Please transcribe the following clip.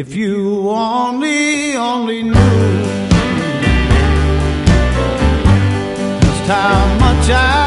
If you only knew just how much I